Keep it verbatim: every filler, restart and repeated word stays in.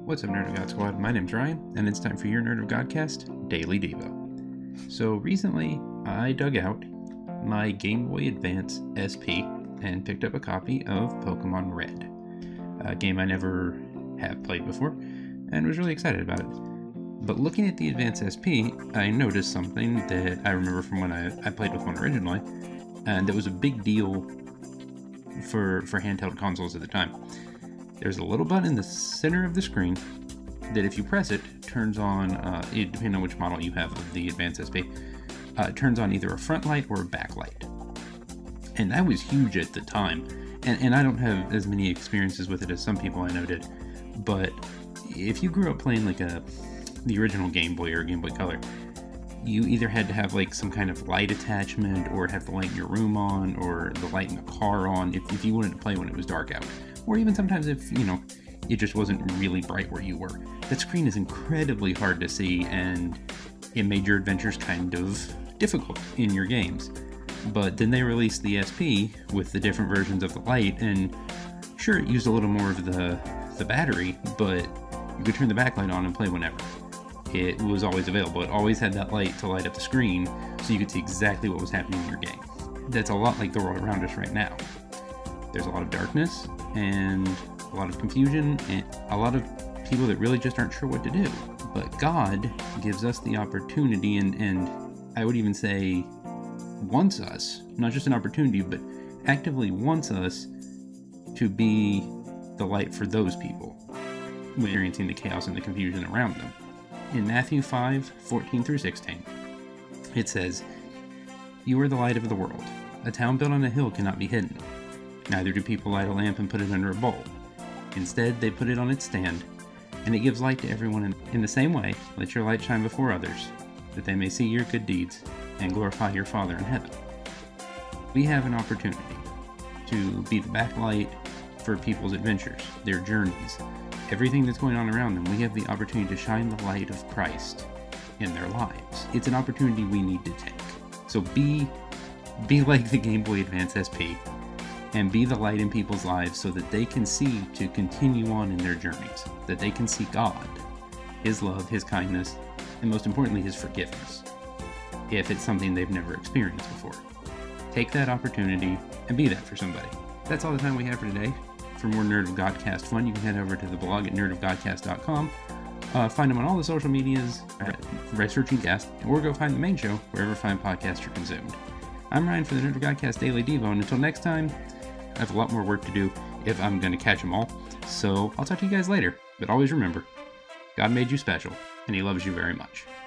What's up, Nerd of God Squad? My name's Ryan, and it's time for your Nerd of Godcast Daily Devo. So recently, I dug out my Game Boy Advance S P and picked up a copy of Pokemon Red, a game I never have played before, and was really excited about it. But looking at the Advance S P, I noticed something that I remember from when I, I played with one originally, and that was a big deal for, for handheld consoles at the time. There's a little button in the center of the screen that if you press it, turns on, uh, it, depending on which model you have of the Advance S P, uh, it turns on either a front light or a back light. And that was huge at the time. And, and I don't have as many experiences with it as some people I know did. But if you grew up playing like a the original Game Boy or Game Boy Color, you either had to have like some kind of light attachment or have the light in your room on or the light in the car on if, if you wanted to play when it was dark out. Or even sometimes if, you know, it just wasn't really bright where you were. That screen is incredibly hard to see, and it made your adventures kind of difficult in your games. But then they released the S P with the different versions of the light, and sure, it used a little more of the, the battery, but you could turn the backlight on and play whenever. It was always available. It always had that light to light up the screen, so you could see exactly what was happening in your game. That's a lot like the world around us right now. There's a lot of darkness, and a lot of confusion, and a lot of people that really just aren't sure what to do. But God gives us the opportunity, and, and I would even say wants us, not just an opportunity, but actively wants us to be the light for those people, experiencing the chaos and the confusion around them. In Matthew five, fourteen through sixteen, it says, "You are the light of the world. A town built on a hill cannot be hidden. Neither do people light a lamp and put it under a bowl. Instead, they put it on its stand, and it gives light to everyone. In, in the same way, let your light shine before others, that they may see your good deeds and glorify your Father in heaven." We have an opportunity to be the backlight for people's adventures, their journeys, everything that's going on around them. We have the opportunity to shine the light of Christ in their lives. It's an opportunity we need to take. So be, be like the Game Boy Advance S P, and be the light in people's lives so that they can see to continue on in their journeys, that they can see God, His love, His kindness, and most importantly, His forgiveness, if it's something they've never experienced before. Take that opportunity and be that for somebody. That's all the time we have for today. For more Nerd of Godcast fun, you can head over to the blog at nerd of godcast dot com. Uh, find them on all the social medias by searching Cast, or go find the main show wherever fine podcasts are consumed. I'm Ryan for the Nerd of Godcast Daily Devo, and until next time, I have a lot more work to do if I'm going to catch them all, so I'll talk to you guys later. But always remember, God made you special, and He loves you very much.